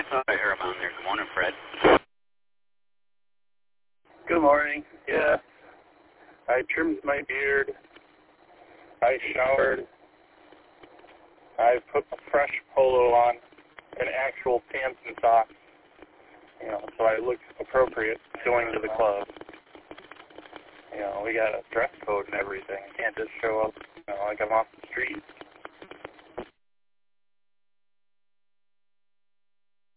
thought I heard him on there. Good morning, Fred. Good morning. Yeah. I trimmed my beard. I showered. I put a fresh polo on and actual pants and socks. So I look appropriate going to the club. We got a dress code and everything. I can't just show up, like I'm off the street.